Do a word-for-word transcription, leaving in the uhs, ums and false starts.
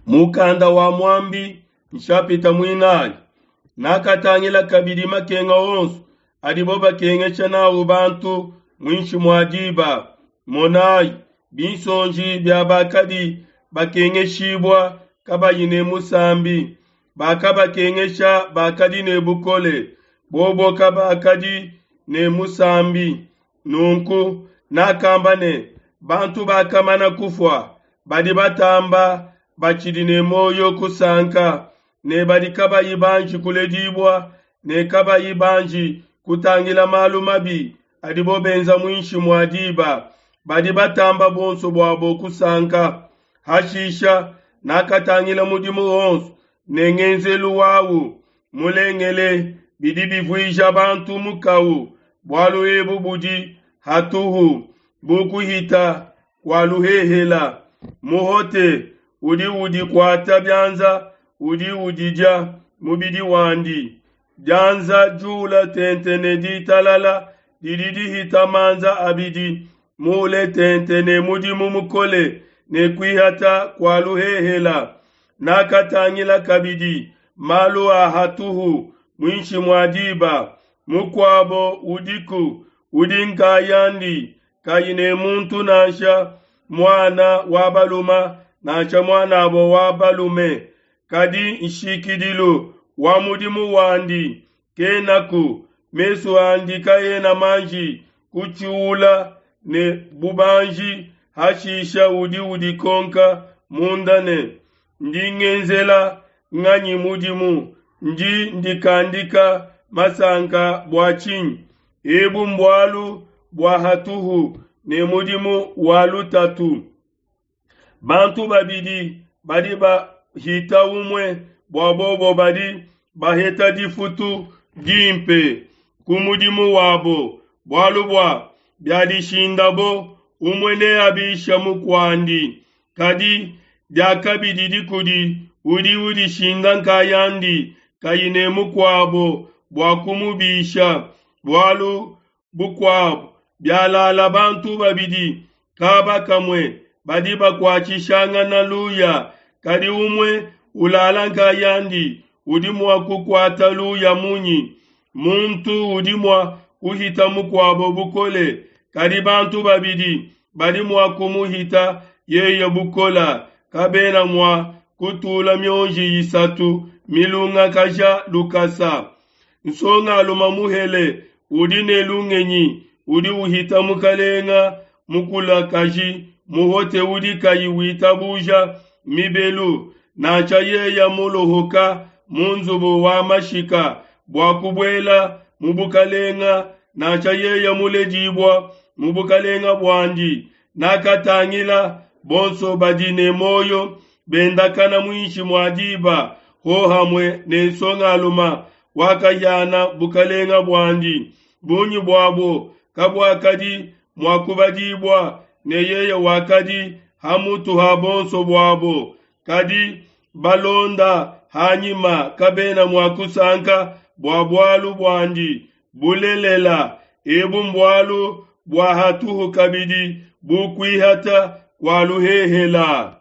mukanda wa mwambi nshapita mwinali nakatangila kabidi makenga onsu adibo bakengecha nawo bantu mwinshi mwadiba monai binsonji bya bakadi bakengeshibwa kabayine musambi bakabakengesha bakadi ne bukole bobo kabakadi ne musambi nunku nakambane bantu bakamana kufwa badi batamba bachidi ne moyo kusanka ne badi kabayibanji kuledibwa ne kabayibanji kutangila malumabi adibo benza mwinshi mwadiba badi batamba bonso bwabo kusanka hashisha nakatangila mudimu onsu nengenzelu wawu mulengele bidi bivwisha bantu mukawu bwalu ebu budi hatuhu bukuhita kwaluhehela muhote udi udi kwata byanza udi udija mubidi wandi byanza jula tentene di talala dididi hita manza abidi mule tentene mudimu mukole ne kwihata kwaluhehela nakatangila kabidi malu ahatuhu mwinshi mwadiba mukwabo udiku udinka yandi kayine muntu nasha mwana wabaluma nasha mwana abo wabalume kadi ishikidilu wamudimu wandi kenaku mesu andi kayena manji kuchula ne bubanji hashisha udi udi konka mundane ndingenzela nganyi mudimu ndi ndikandika masanka bwachin ebu mbwalu bwahatuhu ne mudimu walu tatu bantu babidi badi ba hita umwe bwabobo badi baheta difutu dimpe kumudimu wabo bwalu bwa byadi shindabo umwene abisha mukwandi kadi byakabidi dikudi udi udi shindan kayandi kayine mukwabo bwakumubisha bwalu bukwabo byalala bantu babidi kaba kamwe badi bakwachishanga na luya kadi umwe ulala nkayandi udimwa kukwata luya munyi muntu udimwa kuhita mukwabo bukole kadi bantu babidi badi mwa kumuhita yeye bukola kabena mwa kutula myonji yisatu milunga kaja lukasa nsonga luma muhele udine lungenyi udi uhita mukalenga mukula kaji muhote udi kayiwita buja mibelu nacha yeya mulohoka munzubu wa mashika bwakubwela mubukalenga nacha yeya mulejibwa mubukalenga bwandi nakatangila bonso badine moyo bendakana mwinshi mwadiba ho hamwe nensonga aluma wakayana bukalenga bwandi bunyi bwabo kabwakadi mwakubadibwa neyeye wakadi hamutu habonso bwabo kadi balonda hanyima kabena mwakusanka bwabwalu bwandi bulelela ebu mbwalu bwahatuhu kabidi bukwihata kwaluhehela